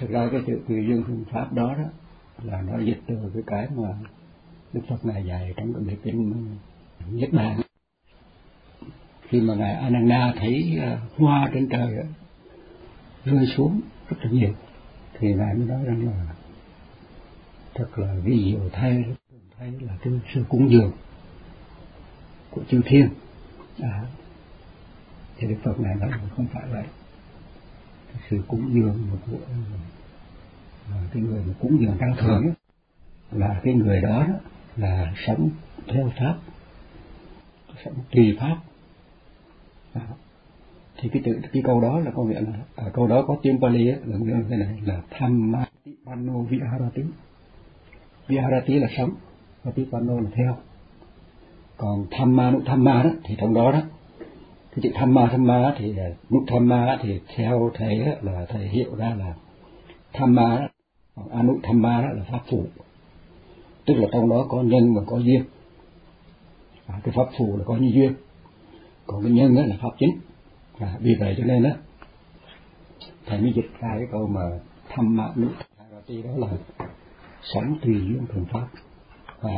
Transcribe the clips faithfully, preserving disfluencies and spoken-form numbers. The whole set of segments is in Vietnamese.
Thực ra cái chữ tùy duyên phương pháp đó đó là nó dịch từ cái cái mà Đức Phật ngài dạy trong cái kinh Niết Bàn. Khi mà ngài Ananda thấy hoa trên trời đó, rơi xuống rất là nhiều, thì ngài mới nói rằng là thật là vi diệu thay, thay là cái sự cúng dường của chư thiên. À, thì Đức Phật ngài nói là không phải vậy. Cái sự cúng dường của cái người mà cúng dường tăng thường ấy, là cái người đó, đó là sống theo pháp, sống tùy pháp. À, thì cái tự cái câu đó là có nghĩa là ở câu đó có tiếng Pali ấy, là như thế này là Thamma Panno Viharati. Viharati là sống, và Panno là theo. Còn Thamma Nụ Thamma đó thì trong đó đó cái chữ Thamma Thamma thì Nụ Thamma thì theo thầy đó, là thầy hiểu ra là Thamma đó, còn Anu Thamma đó là pháp phụ, tức là trong đó có nhân và có duyên. À, cái pháp phụ là có như duyên, còn cái nhân đó là pháp chính. À, vì vậy cho nên đó thầy mới dịch ra cái câu mà Thamma Nụ Thamma đó là sống tùy duyên thuận pháp. À,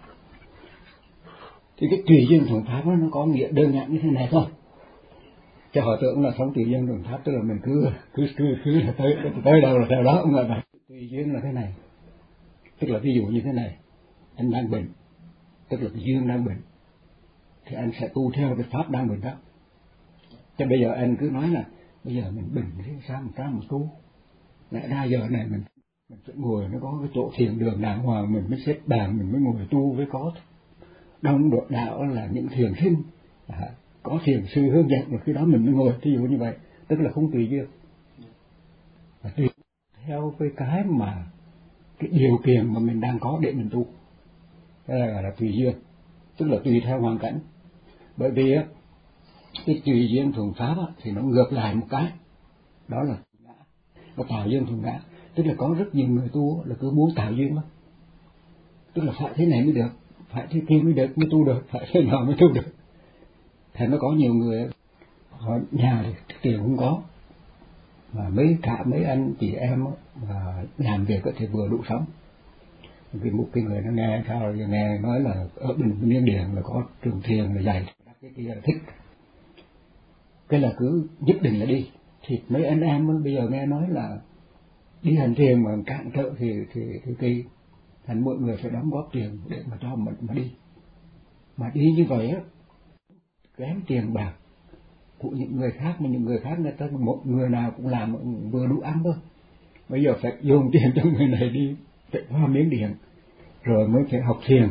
thì cái tùy duyên thuận pháp đó, nó có nghĩa đơn giản như thế này thôi. Cho họ tưởng là sống tùy duyên thuận pháp tức là mình cứ cứ cứ cứ là tới tới đâu là theo đó, không phải vậy. Tùy duyên là thế này, tức là ví dụ như thế này, anh đang bệnh, tức là cái duyên đang bệnh, thì anh sẽ tu theo cái pháp đang bệnh đó. Cho bây giờ anh cứ nói là bây giờ mình bệnh thì sao mình ra một tu, lẽ ra giờ này mình mình phải ngồi nó có cái chỗ thiền đường đàng hoàng, mình mới xếp bàn, mình mới ngồi tu với có đông độ đạo là những thiền sinh, à, có thiền sư hướng dẫn, và khi đó mình mới ngồi. Ví dụ như vậy tức là không tùy duyên, và tùy theo với cái mà cái điều kiện mà mình đang có để mình tu. Đây là gọi là tùy duyên, tức là tùy theo hoàn cảnh. Bởi vì á cái tùy duyên thuận pháp á, thì nó ngược lại một cái, đó là nó tạo duyên thuận ngã. Tức là có rất nhiều người tu là cứ muốn tạo duyên đó, tức là phải thế này mới được, phải thế kia mới được, mới tu được, phải thế nào mới tu được. Thì nó có nhiều người họ nhà thì tiền không có, mà mấy cả mấy anh chị em mà làm việc thì vừa đủ sống. Vì một cái người nó nghe sao nghe nói là ở bên Miến Điện là có trường thiền là dạy cái kia là thích, cái là cứ nhất định là đi. Thì mấy anh em bây giờ nghe nói là đi hành thiền mà cạn trợ thì thì thì kỳ, thành mọi người phải đóng góp tiền để mà cho mình mà đi. Mà đi như vậy á, kém tiền bạc của những người khác, mà những người khác người ta một người nào cũng làm vừa đủ ăn thôi. Bây giờ phải dồn tiền cho người này đi phải qua Miến Điện rồi mới phải học thiền.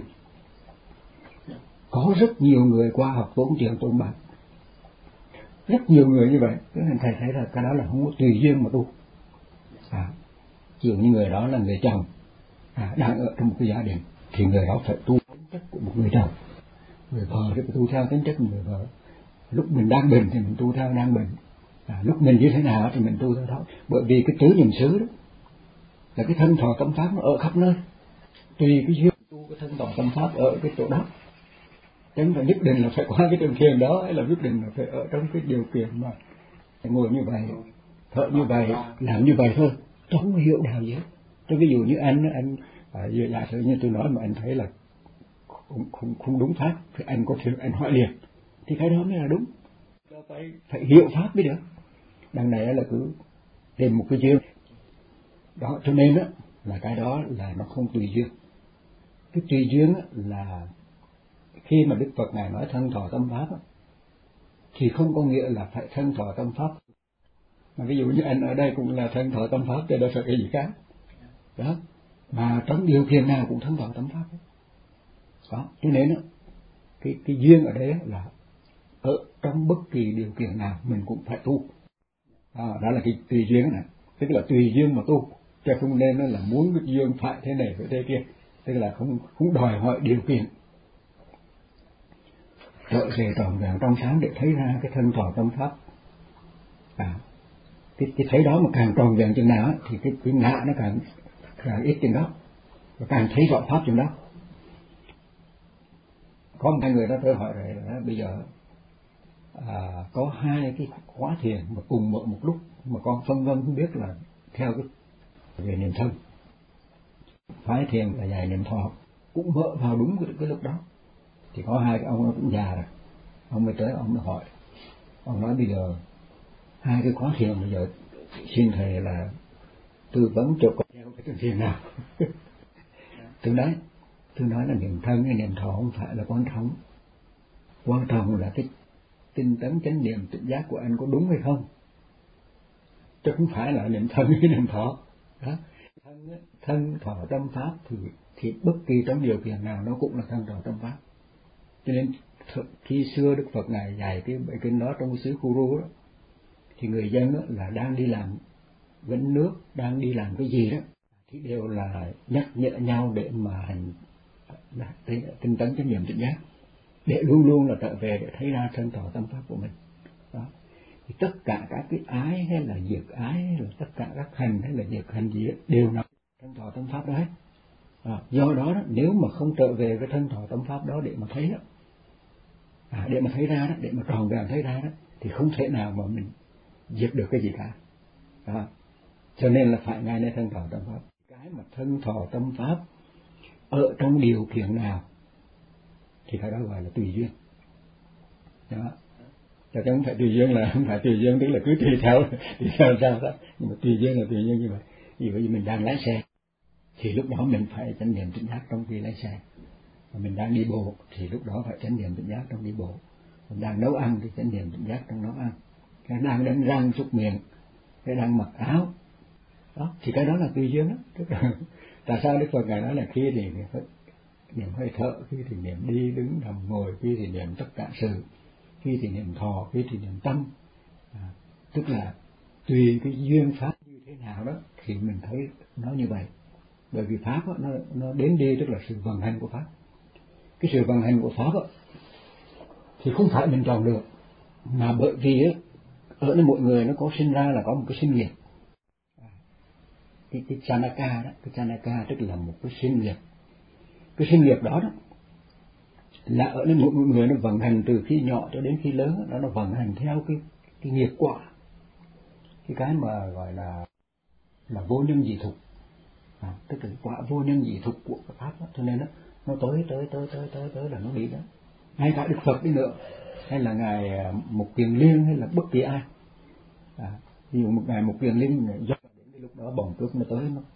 Có rất nhiều người qua học tốn tiền tốn bạc, rất nhiều người như vậy. Cái thầy thấy là cái đó là không có tùy duyên mà tu. À, dường như người đó là người chồng, à, đang ở trong một cái gia đình, thì người đó phải tu tính chất của một người chồng. Người vợ thì phải tu theo tính chất của người vợ. Lúc mình đang bệnh thì mình tu theo đang bệnh, à, lúc mình như thế nào thì mình tu theo đó. Bởi vì cái tứ niệm xứ đó là cái thân thọ tâm pháp nó ở khắp nơi, tùy cái duyên tu cái thân thọ tâm pháp ở cái chỗ đó. Chứ phải nhất định là phải qua cái trường thiền đó, hay là nhất định là phải ở trong cái điều kiện mà ngồi như vậy, thở như vậy, làm như vậy thôi, không có hiểu đạo gì hết. Cho ví dụ như anh anh à, giả sử như tôi nói mà anh thấy là không không không đúng pháp thì anh có thể anh hỏi liền, thì cái đó mới là đúng. Phải phải hiểu pháp mới được. Đằng này là cứ tìm một cái duyên đó, cho nên đó là cái đó là nó không tùy duyên. Cái tùy duyên là khi mà Đức Phật ngài nói thân thọ tâm pháp thì không có nghĩa là phải thân thọ tâm pháp. Mà ví dụ như anh ở đây cũng là thân thọ tâm pháp thì đâu phải cái gì khác đó, mà trong điều kiện nào cũng thân thọ tâm pháp đó. Cho nên đó, cái cái duyên ở đây là ở trong bất kỳ điều kiện nào mình cũng phải tu. À, đó là cái tùy duyên này, tức là tùy duyên mà tu, chứ không nên là muốn cái duyên phải thế này phải thế kia, tức là không không đòi hỏi điều kiện. Trở về trọn vẹn trong sáng để thấy ra cái thân thọ tâm pháp. À, cái, cái thấy đó mà càng tròn vẹn chừng nào thì cái, cái ngã nó càng càng ít chừng đó, và càng thấy rõ pháp chừng đó. Có một hai người đó tôi hỏi rồi là bây giờ à, có hai cái khóa thiền mà cùng mở một lúc mà con phân vân không biết là theo cái về niệm thân. Phái thiền là dạy niệm thọ, cũng vỡ vào đúng cái, cái lúc đó. Thì có hai cái ông nó cũng già rồi, ông mới tới ông mới hỏi, ông nói bây giờ hai cái khóa thiền bây giờ xin thầy là tư vấn cho con theo cái chương thiền nào. Tôi nói tôi nói là niệm thân hay niệm thọ không phải là quan trọng, quan trọng là cái tinh tấn chánh niệm tỉnh giác của anh có đúng hay không, chứ không phải là niệm thân hay niệm thọ đó. Thân, thân thọ tâm pháp thì thì bất kỳ trong điều kiện nào nó cũng là thân thọ tâm pháp. Cho nên khi xưa Đức Phật ngài dạy cái bài kinh đó trong xứ Kuru đó, thì người dân đó là đang đi làm gánh nước, đang đi làm cái gì đó thì đều là nhắc nhở nhau để mà hành tinh tấn chánh niệm tỉnh giác, để luôn luôn là trở về để thấy ra thân thọ tâm pháp của mình đó. Thì tất cả các cái ái hay là diệt ái hay là tất cả các hành hay là diệt hành gì đều nằm thân thọ tâm pháp đấy. À, do đó, đó nếu mà không trở về cái thân thọ tâm pháp đó để mà thấy đó, à, để mà thấy ra đó, để mà tròn vẹn thấy ra đó, thì không thể nào mà mình diệt được cái gì cả đó. Cho nên là phải ngay nơi thân thọ tâm pháp. Cái mà thân thọ tâm pháp ở trong điều kiện nào thì cái đó gọi là tùy duyên đó. Chứ không phải tùy duyên là không phải tùy duyên tức là cứ tùy theo tùy theo sao đó, nhưng mà tùy duyên là tùy duyên như vậy. Vì vậy mình đang lái xe thì lúc đó mình phải chánh niệm tỉnh giác trong khi lái xe, và mình đang đi bộ thì lúc đó phải chánh niệm tỉnh giác trong đi bộ, mình đang nấu ăn thì chánh niệm tỉnh giác trong nấu ăn, cái đang đánh răng súc miệng, cái đang mặc áo đó, thì cái đó là tùy duyên đó. Tức là tại sao Đức Phật ngài nói là khi thì phải niệm hơi thở, khi thì niệm đi đứng nằm ngồi, khi thì niệm tất cả sự, khi thì niệm thọ, khi thì niệm tâm, à, tức là tùy cái duyên pháp như thế nào đó thì mình thấy nó như vậy. Bởi vì pháp đó, nó nó đến đi tức là sự vận hành của pháp. Cái sự vận hành của pháp đó, thì không phải mình chọn được, mà bởi vì đó, ở nơi mỗi người nó có sinh ra là có một cái sinh nghiệp. Cái, cái chanaka đó, cái chanaka tức là một cái sinh nghiệp. Cái sinh nghiệp đó đó là ở nơi mỗi người nó vận hành từ khi nhỏ cho đến khi lớn, nó nó vận hành theo cái cái nghiệp quả, cái cái mà gọi là là vô nhân dị thục, à, tức là quả vô nhân dị thục của cái pháp đó. Cho nên nó nó tới tới tới tới tới tới là nó đi đó. Ngay cả Đức Phật đi nữa, hay là ngài Mục Kiền Liên, hay là bất kỳ ai, à, ví dụ một ngài Mục Kiền Liên do đến cái lúc đó bồng trước nó tới nó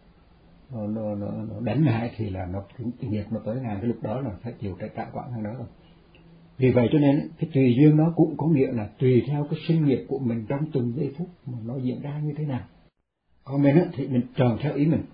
nó, nó, nó, nó đánh ngài thì là nó cái nghiệp nó tới ngài, cái lúc đó là phải chịu trách trả quả thằng đó rồi. Vì vậy cho nên cái tùy duyên nó cũng có nghĩa là tùy theo cái sinh nghiệp của mình trong từng giây phút mà nó diễn ra như thế nào. Còn mình á, thì mình tròn theo ý mình,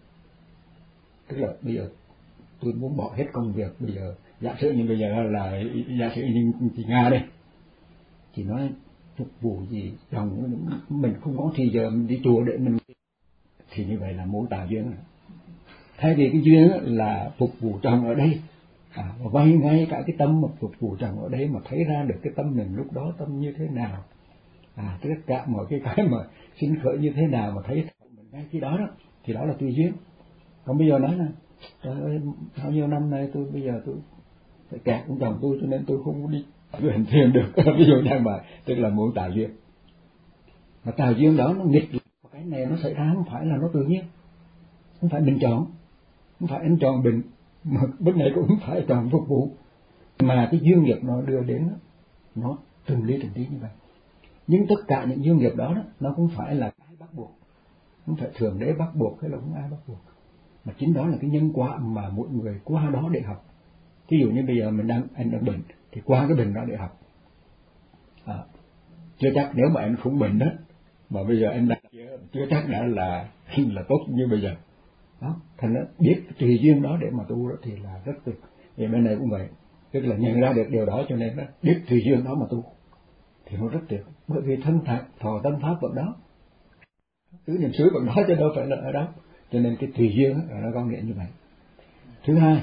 tức là bây giờ tôi muốn bỏ hết công việc, bây giờ giả sử như bây giờ là giả sử như chị Nga đây, chị nói phục vụ gì chồng mình không có thì giờ mình đi chùa để mình, thì như vậy là mô tả duyên. Thay vì cái duyên là phục vụ chồng ở đây, à, vay ngay cả cái tâm mà phục vụ chồng ở đây mà thấy ra được cái tâm mình lúc đó tâm như thế nào, à, tất cả mọi cái cái mà sinh khởi như thế nào mà thấy mình ngay khi đó đó, thì đó là tùy duyên. Còn bây giờ nói là trời ơi, bao nhiêu năm nay tôi bây giờ tôi phải kẹt con chồng tôi cho nên tôi không có đi tôi hành thiền được. Ví dụ đang mà tức là muốn tạo duyên, mà tạo duyên đó nó nghịch, cái này nó xảy ra không phải là nó tự nhiên, không phải mình chọn, không phải anh chọn bệnh, mà bất này cũng không phải chọn phục vụ, mà cái duyên nghiệp nó đưa đến nó từng lý từng tí như vậy. Nhưng tất cả những duyên nghiệp đó, đó nó không phải là ai bắt buộc, không phải thượng đế bắt buộc hay là không ai bắt buộc, mà chính đó là cái nhân quả mà mỗi người qua đó để học. Ví dụ như bây giờ mình đang anh đang bệnh thì qua cái bệnh đó để học, à, chưa chắc nếu mà anh không bệnh đó mà bây giờ anh đang chưa, chưa chắc đã là là tốt như bây giờ đó. Thành nó biết tùy duyên đó để mà tu đó thì là rất tuyệt. Thì bên này cũng vậy, tức là nhận ra được điều đó cho nên nó biết tùy duyên đó mà tu thì nó rất tuyệt. Bởi vì thân thọ thọ tâm pháp vẫn đó, tứ niệm xứ vẫn đó chứ đâu phải là ở đó. Cho nên cái tùy duyên đó, nó có nghĩa như vậy. Thứ hai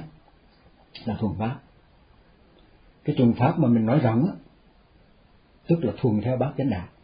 là thuần pháp. Cái thuần pháp mà mình nói rằng á, tức là thuần theo bát chánh đạo,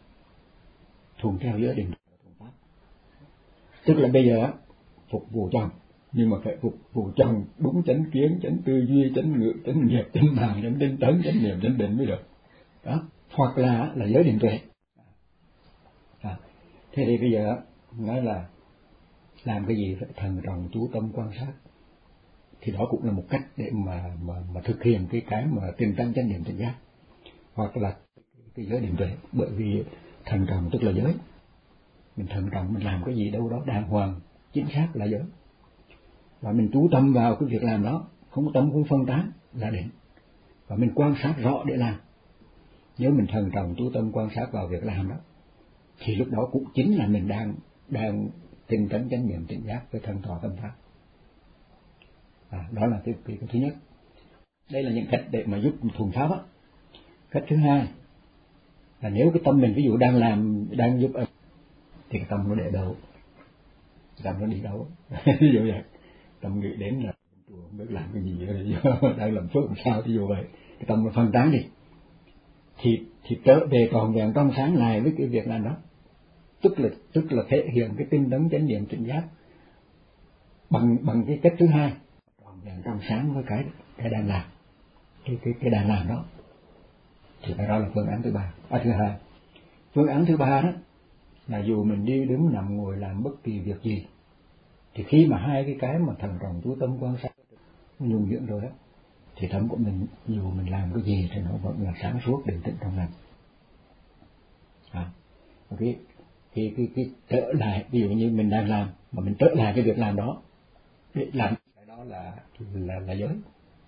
thuần theo giới định thuần pháp. Tức là bây giờ phục vụ chồng nhưng mà phải phục vụ chồng đúng chánh kiến, chánh tư duy, chánh ngữ, chánh nghiệp, chánh mạng, chánh tinh tấn, chánh niệm, chánh định mới được đó. Hoặc là là giới định tuệ. À, thế thì bây giờ nói là làm cái gì phải thận trọng chú tâm quan sát. Thì đó cũng là một cách để mà mà mà thực hiện cái cái mà tinh tấn chánh niệm tỉnh giác, hoặc là cái giới định tuệ. Bởi vì thận trọng tức là giới, mình thận trọng mình làm cái gì đâu đó đàng hoàng chính xác là giới, và mình chú tâm vào cái việc làm đó, không tâm không phân tán là định, và mình quan sát rõ để làm. Nếu mình thận trọng chú tâm quan sát vào việc làm đó, thì lúc đó cũng chính là mình đang đang tinh tấn chánh niệm tỉnh giác với thân thọ tâm pháp. À, đó là cái, cái, cái thứ nhất. Đây là những cách để mà giúp thuần pháp á. Cách thứ hai là nếu cái tâm mình ví dụ đang làm đang giúp thì cái tâm nó để đâu, tâm nó đi đâu. Ví dụ vậy, tâm nghĩ đến là chùa không biết làm cái gì vậy, đang làm phước làm sao, ví dụ vậy, cái tâm nó phân tán đi, thì thì trở về tròn vẹn trong sáng lại với cái việc làm đó, tức là tức là thể hiện cái tinh tấn chánh niệm tỉnh giác bằng bằng cái cách thứ hai, tròn vẹn trong sáng với cái cái đang làm, cái cái cái đang làm đó. Thì cái đó là phương án thứ ba, à, thứ hai. Phương án thứ ba đó là dù mình đi đứng nằm ngồi làm bất kỳ việc gì, thì khi mà hai cái cái mà thận trọng chú tâm quan sát nhuần nhuyễn rồi đó, thì tâm của mình dù mình làm cái gì thì nó vẫn là sáng suốt định tĩnh trong lành. À, cái cái cái cái trở lại, ví dụ như mình đang làm mà mình trở lại cái việc làm đó để làm cái đó là là là giới,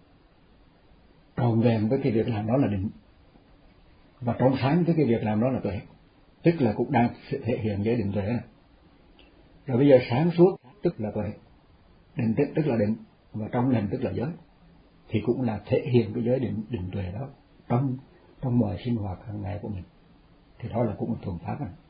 tròn vẹn với cái việc làm đó là định, và trong sáng với cái việc làm đó là tuệ, tức là cũng đang thể hiện giới định tuệ. Rồi bây giờ sáng suốt tức là tuệ, định tĩnh tức là định, và trong lành tức là giới, thì cũng là thể hiện cái giới định định tuệ đó trong trong mọi sinh hoạt hàng ngày của mình. Thì đó là cũng một thuần pháp này.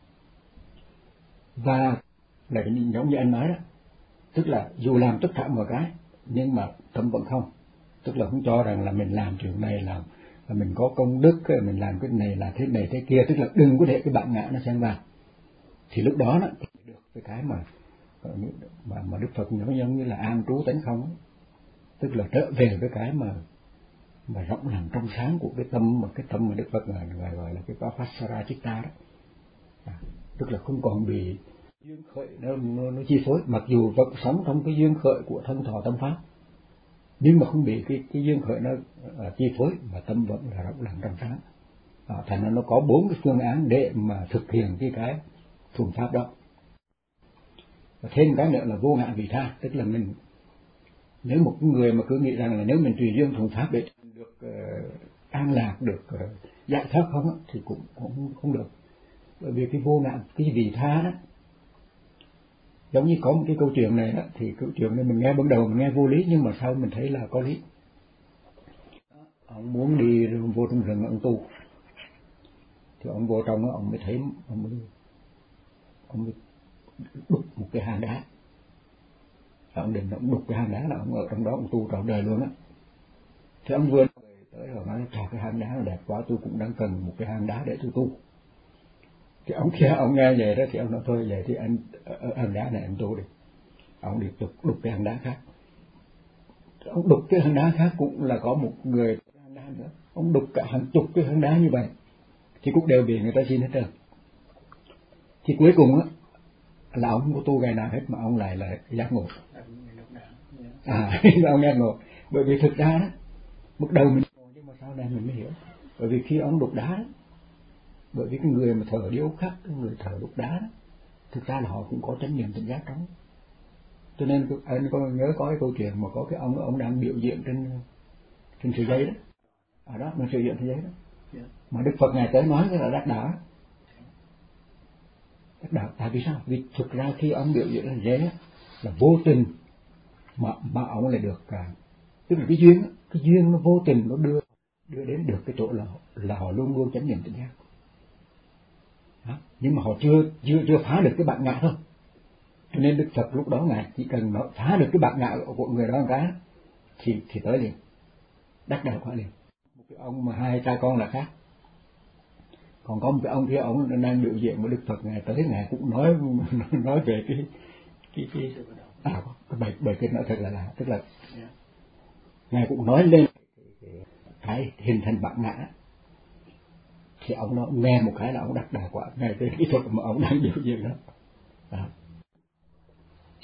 Và là giống như anh nói đó, tức là dù làm tất cả mọi cái nhưng mà tâm vẫn không, tức là không cho rằng là mình làm chuyện này là, là mình có công đức, mình làm cái này là thế này thế kia, tức là đừng có để cái bản ngã nó xen vào. Thì lúc đó nó được cái cái mà mà mà Đức Phật nói giống như là an trú tánh không, tức là trở về với cái mà mà rộng lặng trong sáng của cái tâm, mà cái tâm mà Đức Phật gọi gọi, gọi là cái Vipassana Chitta đó. À, tức là không còn bị duyên khởi nó, nó, nó chi phối, mặc dù vẫn sống trong cái duyên khởi của thân thọ tâm pháp, nhưng mà không bị cái cái duyên khởi nó uh, chi phối, mà tâm vẫn là rộng lặng trong sáng. À, thành ra nó có bốn cái phương án để mà thực hiện cái cái thuần pháp đó. Và thêm cái nữa là vô ngã vị tha, tức là mình, nếu một người mà cứ nghĩ rằng là nếu mình tùy duyên thuần pháp để được uh, an lạc, được uh, giải thoát không, thì cũng cũng không được. Bởi vì cái vô ngã, cái vị tha đó, giống như có một cái câu chuyện này đó, thì câu chuyện này mình nghe ban đầu mình nghe vô lý, nhưng mà sau mình thấy là có lý. Ông muốn đi vô trong rừng ông tu, thì ông vô trong đó ông mới thấy ông mới ông mới đục một cái hang đá. Ông định ông đục cái hang đá là ông ở trong đó ông tu trọn đời luôn á. Thì ông vừa tới rồi nói trời, cái hang đá là đẹp quá, tôi cũng đang cần một cái hang đá để tôi tu. Thì ông kia ông nghe vậy đó, thì ông nói thôi vậy thì anh ở hang đá này anh tu đi. Ông đi đục đục cái hang đá khác. Ông đục cái hang đá khác cũng là có một người hang đá nữa. Ông đục cả hàng chục cái hang đá như vậy, thì cũng đều bị người ta xin hết trơn. Thì cuối cùng á là ông không có tu ngày nào hết, mà ông lại là giác ngộ. À, ông giác ngộ. Bởi vì thực ra đó, lúc đầu mình nhưng mà sau này mình mới hiểu. Bởi vì khi ông đục đá đó, bởi vì cái người mà thờ điêu khắc, cái người thờ đục đá đó, thực ra là họ cũng có chánh niệm tỉnh giác trong. Cho nên anh có nhớ có cái câu chuyện mà có cái ông ông đang biểu diễn trên trên sợi dây đó, ở à đó mình sử dụng sợi dây đó, yeah. Mà Đức Phật ngài tới nói cái là đắc đạo, đắc đạo. Tại vì sao? Vì thực ra khi ông biểu diễn trên dây là vô tình mà mà ông lại được cả, tức là cái duyên cái duyên nó vô tình nó đưa đưa đến được cái chỗ là là họ luôn luôn chánh niệm tỉnh giác. Đó. Nhưng mà họ chưa chưa chưa phá được cái bản ngã thôi. Cho nên Đức Phật lúc đó ngài chỉ cần nó phá được cái bản ngã của người đó một cái thì thì tới liền, đắc đạo quả liền. Một cái ông mà hai cha con là khác, còn có một cái ông kia ông đang biểu diễn với Đức Phật, ngài tới ngài cũng nói nói về cái cái cái à cái bài bài kinh nói thật là là tức là ngài cũng nói lên cái hình thành bản ngã. Thì ông nó nghe một cái là ông đắc đạo quả ngay cái kỹ thuật mà ông đang biểu diễn đó. À.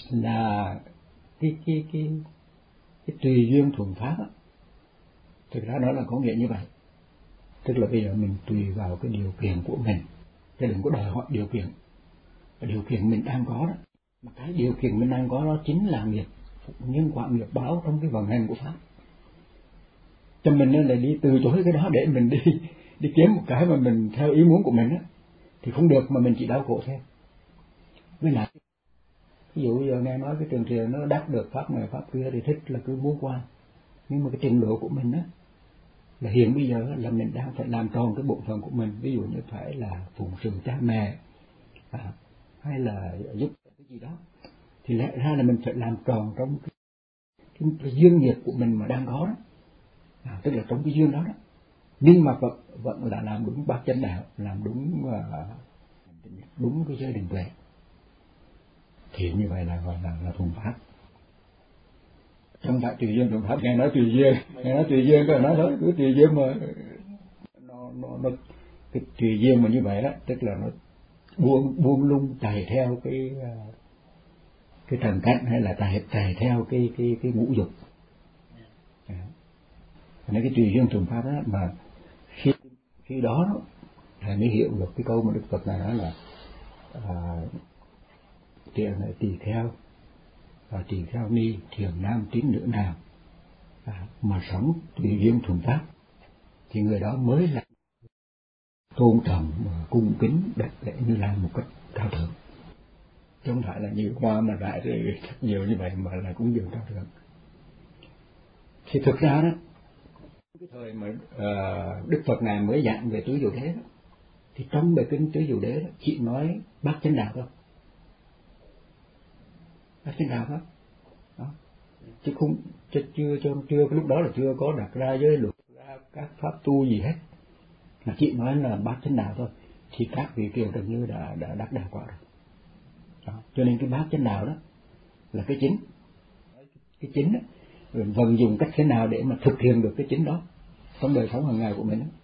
là cái cái cái cái tùy duyên thuận pháp á, thực ra đó là có nghĩa như vậy. Tức là bây giờ mình tùy vào cái điều kiện của mình, chứ đừng có đòi hỏi điều kiện. Cái điều kiện mình đang có đó, mà cái điều kiện mình đang có đó chính là nghiệp nhân quả nghiệp báo trong cái vận hành của pháp. Cho mình nên là đi từ chối cái đó để mình đi đi kiếm một cái mà mình theo ý muốn của mình á thì không được, mà mình chỉ đau khổ thêm. Với lại ví dụ giờ nghe nói cái trường thiền nó đắc được pháp này pháp kia thì thích là cứ muốn qua, nhưng mà cái trình độ của mình á là hiện bây giờ là mình đang phải làm tròn cái bổn phận của mình, ví dụ như phải là phụng sự cha mẹ à, hay là giúp cái gì đó, thì lẽ ra là mình phải làm tròn trong cái, cái, cái duyên nghiệp của mình mà đang có đó, à, tức là trong cái duyên đó đó, nhưng mà vẫn, vẫn là làm đúng bát chánh đạo, làm đúng uh, đúng cái giới định tuệ, thì như vậy là gọi là là thuần pháp. Không phải tùy duyên thuần pháp, nghe nói tùy duyên, nghe nói tùy duyên, có nói thôi cứ tùy duyên mà nó nó nó cái tùy duyên mà như vậy đó, tức là nó buông buông lung chạy theo cái cái trần cảnh, hay là chạy chạy theo cái cái cái ngũ dục. À. Nên cái tùy duyên thuần pháp đó mà khi khi đó thầy mới hiểu được cái câu mà Đức Phật này nói là à, tiền này tỳ kheo và tỳ kheo ni, thiền nam tín nữ nào à, mà sống tùy duyên thuần pháp thì người đó mới là tôn trọng và cung kính đặt lễ Như Lai một cách cao thượng, chứ không phải là nhiều hoa mà rải rồi nhiều như vậy mà là cũng dường cao thượng. Thì thực ra đó, cái thời mà uh, Đức Phật này mới giảng về tứ diệu đế đó, thì trong bài kinh tứ diệu đế đó chỉ nói bát chánh đạo thôi, bát chánh đạo thôi, đó. Chứ không chưa chưa chưa, chưa cái lúc đó là chưa có đặt ra giới luật ra các pháp tu gì hết, mà chỉ nói là bát chánh đạo thôi, thì các vị kiều gần như đã đã đắc đạo quả rồi. Đó. Cho nên cái bát chánh đạo đó là cái chính, cái chính đó, rồi vận dụng cách thế nào để mà thực hiện được cái chính đó trong đời sống hàng ngày của mình đó.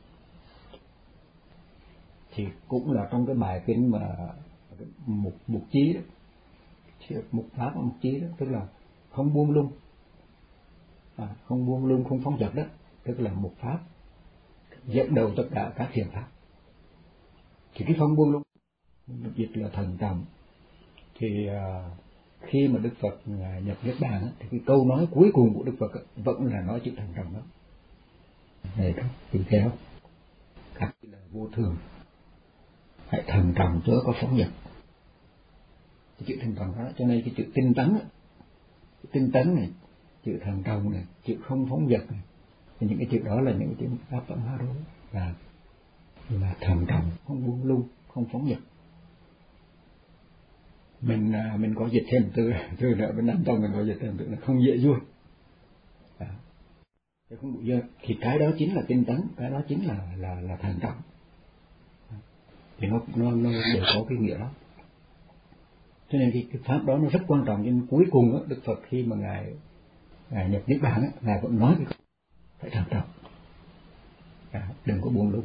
Thì cũng là trong cái bài kinh mà mục mục chí đó, mục pháp và mục chí đó, tức là không buông lung, à, không buông lung không phóng dật đó, tức là một pháp dẫn đầu tất cả các thiền pháp. Thì cái không buông lung được dịch là thần trọng. Thì uh, khi mà Đức Phật uh, nhập niết bàn á, thì cái câu nói cuối cùng của Đức Phật á, vẫn là nói chữ thần trọng đó. Này các tỳ kheo, các là vô thường, hãy thần trọng chớ có phóng dật. Cái chữ thần trọng đó, cho nên cái chữ tinh tấn á, cái tinh tấn này, chữ thần trọng này, chữ không phóng dật này, thì những cái chữ đó là những cái chữ pháp văn hóa đó là là thần trọng, không buông lung, không phóng dật. Mình mình có dịch thêm từ từ nữa bên Nam Tông mình có dịch thêm từ là không dễ vui, à, không đủ dơ, thì cái đó chính là tinh tấn, cái đó chính là là là thần trọng, thì nó nó nó đều có cái nghĩa đó. Cho nên cái, cái pháp đó nó rất quan trọng. Nhưng cuối cùng đó, Đức Phật khi mà ngài ngài nhập niết bàn á, ngài vẫn nói cái phải thần trọng, à, đừng có buông lung.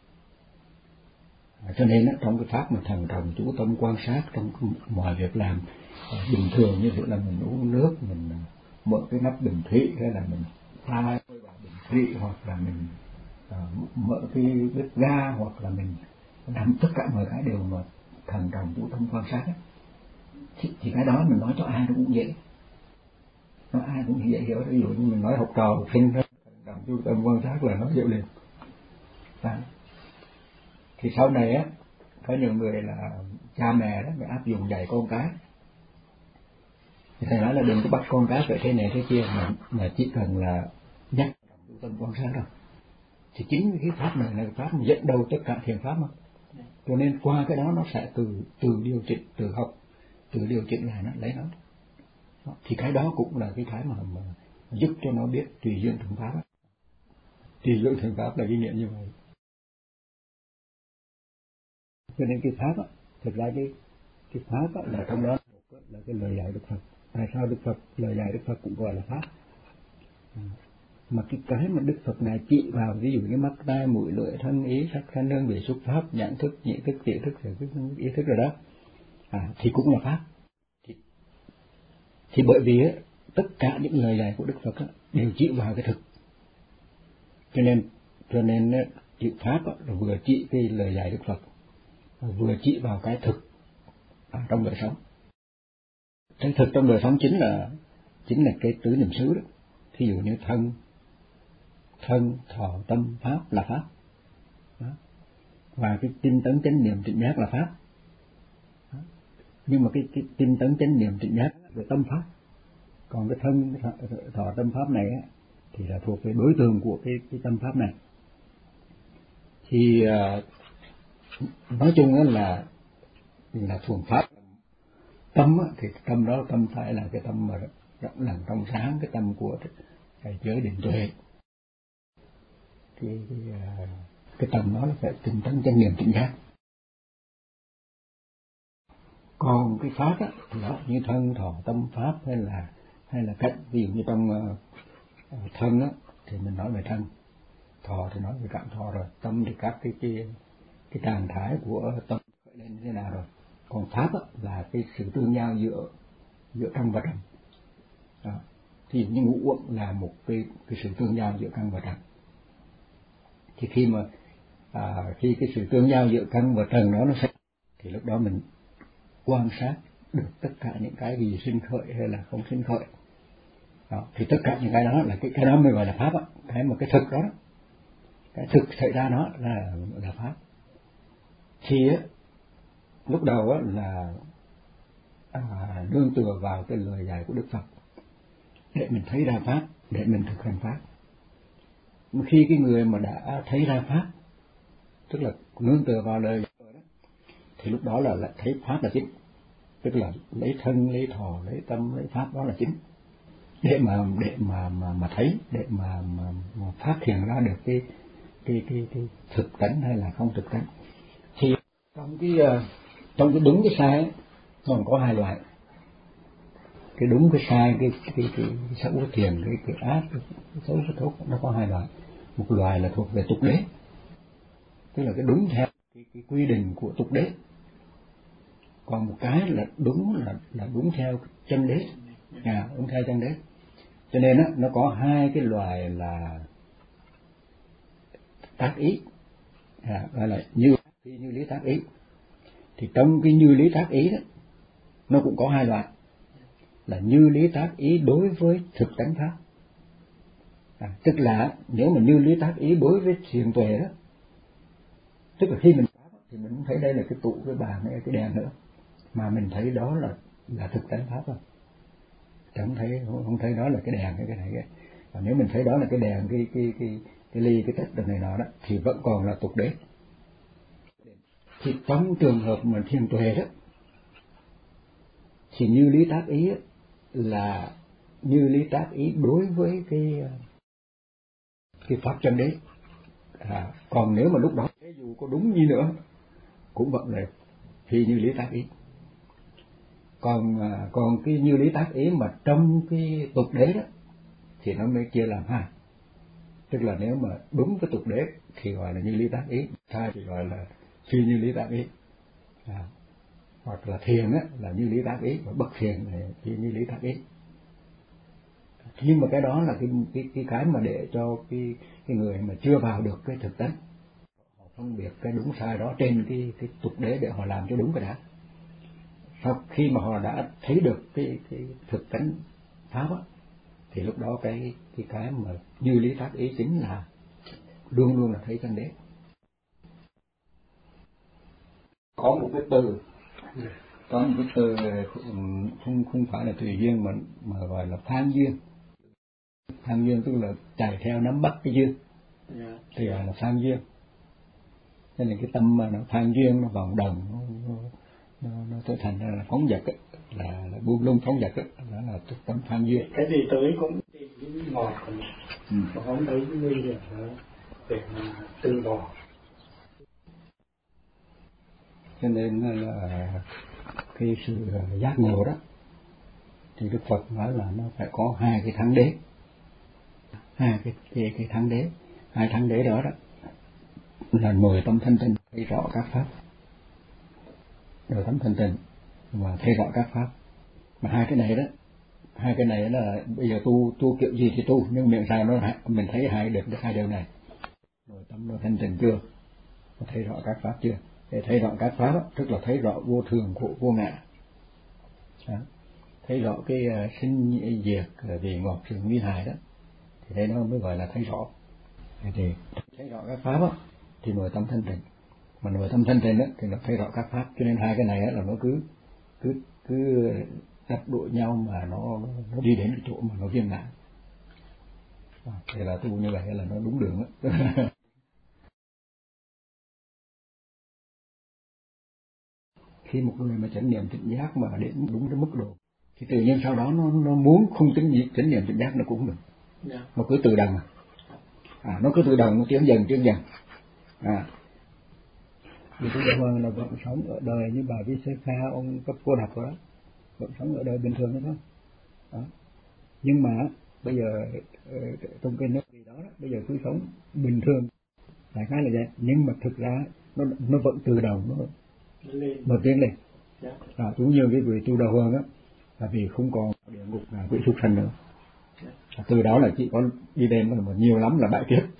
À, cho nên á, trong cái pháp mà thần trọng chú tâm quan sát trong mọi việc làm à, bình thường, như vậy là mình uống nước, mình mở cái nắp bình thủy, hay là mình pha vào bình thủy, hoặc là mình à, mở cái bếp ga, hoặc là mình làm tất cả mọi cái đều mà thần trọng chú tâm quan sát á. Thì, thì cái đó mình nói cho ai nó cũng dễ, nói ai cũng dễ hiểu. Ví dụ như mình nói học trò học sinh thần trọng chú tâm quan sát là nó hiểu liền. À, thì sau này á, có nhiều người là cha mẹ đó mới áp dụng dạy con cái, thì thầy nói là đừng có bắt con cái phải thế này thế kia, mà, mà chỉ cần là nhắc chú tâm quan sát rồi. Thì chính cái pháp này là pháp dẫn đầu tất cả thiền pháp mà. Cho nên qua cái đó nó sẽ từ từ điều chỉnh, từ học, từ điều chỉnh lại nó lấy nó. Đó. Thì cái đó cũng là cái cái mà, mà giúp cho nó biết tùy duyên thuần pháp. Tùy duyên thuần pháp là cái nghĩa như vậy. Cho nên cái pháp á, thực ra cái cái pháp á, là trong đó là cái lời dạy Đức Phật. Tại sao Đức Phật lời dạy Đức Phật cũng gọi là pháp? À, mà cái cái mà Đức Phật này chỉ vào, ví dụ như mắt tai mũi lưỡi thân ý sắc thanh hương vị xúc pháp, nhãn thức nhị thức vị thức thể thức ý thức rồi đó, à, thì cũng là pháp. Thì Thì bởi vì á, tất cả những lời dạy của Đức Phật á, đều chỉ vào cái thực, cho nên cho nên á, chữ pháp á, là vừa chỉ cái lời dạy Đức Phật, vừa chỉ vào cái thực ở trong đời sống. Cái thực trong đời sống chính là chính là cái tứ niệm xứ đó. Thí dụ như thân thân thọ tâm pháp là pháp đó. Và cái tinh tấn chánh niệm trịnh giác là pháp đó. Nhưng mà cái, cái tinh tấn chánh niệm trịnh giác là tâm pháp, còn cái thân thọ, thọ tâm pháp này á, thì là thuộc về đối tượng của cái, cái tâm pháp này. Thì uh, nói chung là là thuần pháp. Tâm á, thì tâm đó tâm phải là cái tâm mà rộng lặng trong sáng, cái tâm của cái giới định tuệ. Cái, cái, cái tâm đó là phải tinh tấn chánh niệm trịnh giác. Còn cái pháp á, thì đó như thân thọ tâm pháp hay là hay là cách, ví dụ như trong uh, thân á, thì mình nói về thân, thọ thì nói về cảm thọ rồi, tâm thì các cái cái cái trạng thái của tâm khởi lên như thế nào rồi. Còn pháp á, là cái sự tương giao giữa giữa căn và trần. Đó. Thì như ngũ uẩn là một cái cái sự tương giao giữa căn và trần. Thì khi mà à, khi cái sự tương giao giữa căn và trần đó nó sẽ, thì lúc đó mình quan sát được tất cả những cái gì sinh khởi hay là không sinh khởi. Đó. Thì tất cả những cái đó là cái cái đó mới gọi là pháp á, cái mà cái thực đó, đó. Cái thực xảy ra đó là là pháp. Thì á, lúc đầu á là à, nương tựa vào cái lời dạy của Đức Phật để mình thấy ra pháp, để mình thực hành pháp. Mà khi cái người mà đã thấy ra pháp, tức là nương tựa vào lời dạy đó, thì lúc đó là, là thấy pháp là chính, tức là lấy thân, lấy thọ, lấy tâm, lấy pháp đó là chính, để mà để mà mà mà thấy, để mà mà, mà phát hiện ra được cái cái cái cái thực tánh hay là không thực tánh. Thì trong cái trong cái đúng cái sai ấy, nó còn có hai loại. Cái đúng cái sai, cái cái cái, cái xấu cái thiện, cái cái ác, cái, cái xấu cái tốt, nó có hai loại. Một loại là thuộc về tục đế, tức là cái đúng theo cái, cái quy định của tục đế. Còn một cái là đúng là là đúng theo chân đế, à, đúng theo chân đế. Cho nên á, nó có hai cái loại là tác ý, à, gọi là như như lý tác ý. Thì trong cái như lý tác ý đó, nó cũng có hai loại, là như lý tác ý đối với thực tánh pháp. À, tức là nếu mà như lý tác ý đối với thiền tuệ đó, tức là khi mình pháp thì mình không thấy đây là cái tủ, cái bàn hay cái đèn nữa, mà mình thấy đó là là thực tánh pháp rồi. Chẳng thấy không, không thấy đó là cái đèn hay cái này cái. Và nếu mình thấy đó là cái đèn, cái cái cái cái ly, cái tách đồ này nọ đó, thì vẫn còn là tục đế. Thì trong trường hợp mà thiền tuệ đó, thì như lý tác ý là như lý tác ý đối với cái cái pháp chân đế. À, còn nếu mà lúc đó dù có đúng gì nữa cũng vẫn là thì như lý tác ý. Còn còn cái như lý tác ý mà trong cái tục đế đó thì nó mới chia làm hai. Tức là nếu mà đúng cái tục đế thì gọi là như lý tác ý, sai thì gọi là phi như lý tác ý. À, hoặc là thiền á là như lý tác ý, và bất thiền là phi như lý tác ý. Nhưng mà cái đó là cái cái cái cái mà để cho cái cái người mà chưa vào được cái thực tánh, họ phân biệt cái đúng sai đó trên cái cái tục đế để họ làm cho đúng cái đã. Sau khi mà họ đã thấy được cái cái thực tánh pháp á, thì lúc đó cái cái cái mà như lý tác ý chính là luôn luôn là thấy chân đế. Có một cái từ, có một cái từ không không phải là tùy duyên mà mà gọi là phan duyên. Phan duyên tức là chạy theo nắm bắt cái duyên, yeah. Thì gọi là phan duyên. Cho nên cái tâm mà nó phan duyên, nó vòng đồng, nó nó, nó trở thành ra là phóng dật ấy, là, là buông lung phóng dật ấy, đó là cái tâm phan duyên. Cái gì tới cũng tìm cái ngọt, ừ. Mà không thấy cái nguy hiểm đó để mà từ bỏ. Cho nên là cái sự giác ngộ đó thì Đức Phật nói là nó phải có hai cái thắng đế, hai cái cái, cái thắng đế, hai thắng đế đó đó là nội tâm thanh tịnh, thấy rõ các pháp, nội tâm thanh tịnh và thấy rõ các pháp. Mà hai cái này đó hai cái này là bây giờ tu tu kiểu gì thì tu, nhưng miệng sao nó mình thấy hai được được hai điều này. Rồi tâm nó thanh tịnh chưa, nó thấy rõ các pháp chưa? Để thấy rõ các pháp đó, tức là thấy rõ vô thường khổ vô ngã, đó. Thấy rõ cái uh, sinh diệt về ngọt sự nguy hại đó, thì đây nó mới gọi là thấy rõ. Thì thấy rõ các pháp đó, thì nội tâm thanh tịnh, mà nội tâm thanh tịnh đó thì nó thấy rõ các pháp. Cho nên hai cái này đó, là nó cứ cứ cứ đắp đuổi nhau mà nó nó đi đến cái chỗ mà nó viên mãn. Thì là tu như vậy là nó đúng đường đó. Khi một người mà chánh niệm tỉnh giác mà đến đúng cái mức độ thì tự nhiên sau đó nó nó muốn không tính gì chánh niệm tỉnh giác nó cũng được. Yeah. Nó cứ tự động à, nó cứ tự động nó tiến dần tiến dần à. Vì chúng ta là vẫn sống ở đời như bà Visakha ông cấp cô đọc đó, vẫn sống ở đời bình thường đó, đó. Nhưng mà bây giờ trong cái nước gì đó, đó bây giờ cứ sống bình thường đại khái là vậy, nhưng mà thực ra nó nó vẫn tự động nó nó tiến lên. Yeah. À, cũng như cái vị tu đà hoàng á, là vì không còn địa ngục là quỷ súc sanh nữa. Yeah. À, từ đó là chỉ có đi đêm mà nhiều lắm là bại kiếp.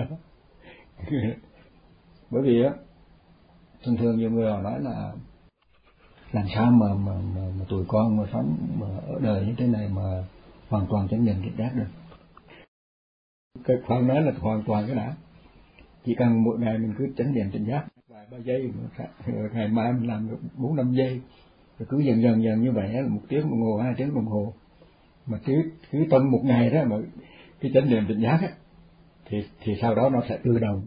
Bởi vì á thường thường nhiều người họ nói là làm sao mà mà, mà, mà tụi con mà sống mà ở đời như thế này mà hoàn toàn chánh niệm tỉnh giác được. Cái khoan nói là hoàn toàn cái đã, chỉ cần mỗi ngày mình cứ chánh niệm tỉnh giác vài ba giây, rồi ngày mai mình làm được bốn năm giây, rồi cứ dần dần dần như vậy là một tiếng đồng hồ, hai tiếng đồng hồ, mà cứ cứ tuần một ngày đó mà cái chánh niệm tỉnh giác á, thì thì sau đó nó sẽ tự động,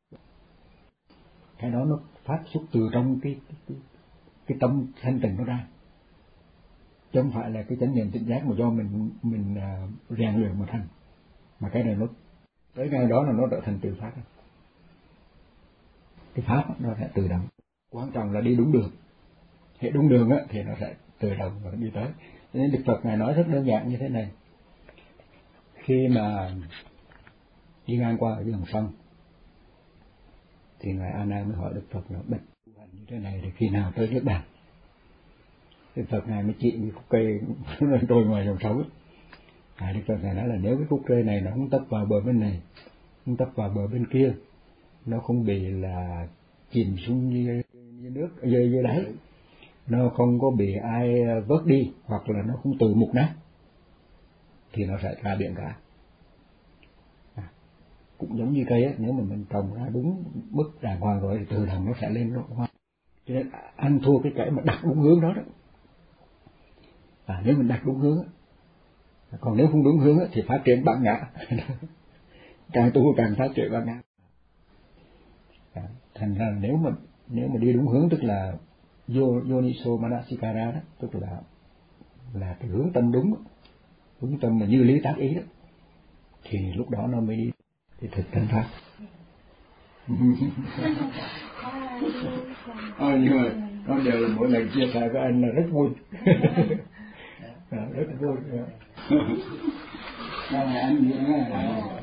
cái đó nó phát xuất từ trong cái cái, cái tâm thanh tịnh nó ra, chứ không phải là cái chánh niệm tỉnh giác mà do mình mình uh, rèn luyện mà thành, mà cái này nó tới ngày đó là nó trở thành tự phát. Cái pháp nó sẽ tự động, quan trọng là đi đúng đường. Hệ đúng đường á thì nó sẽ tự động và đi tới. Nên Đức Phật ngài nói rất đơn giản như thế này: khi mà đi ngang qua ở dòng sông thì ngài A Nan mới hỏi Đức Phật là bạch tu hành như thế này thì khi nào tới nước bàn? Đức Phật ngài mới chỉ cái khúc cây trôi ngoài dòng sông ấy. Ngài Đức Phật ngài nói là nếu cái khúc cây này nó không tấp vào bờ bên này, không tấp vào bờ bên kia, nó không bị là chìm xuống như, như nước dưới dưới đáy, nó không có bị ai vớt đi, hoặc là nó không tự mục nát, thì nó sẽ ra biển cả. À, cũng giống như cây á, nếu mà mình trồng ra đúng mức đàng hoàng rồi thì từ đồng nó sẽ lên nó hoa. Cho nên ăn thua cái cái mà đặt đúng hướng đó đó. À, nếu mình đặt đúng hướng, còn nếu không đúng hướng thì phát triển bản ngã. Càng tu càng phát triển bản ngã. À, thành ra nếu mà nếu mà đi đúng hướng, tức là Yoniso Manasikara đó, tức là là cái hướng tâm đúng, hướng tâm mà như lý tác ý đó, thì lúc đó nó mới đi thì thực thành pháp. À, nhưng mà nó đều là mỗi lần chia sẻ với anh là rất vui. À, rất vui. À, anh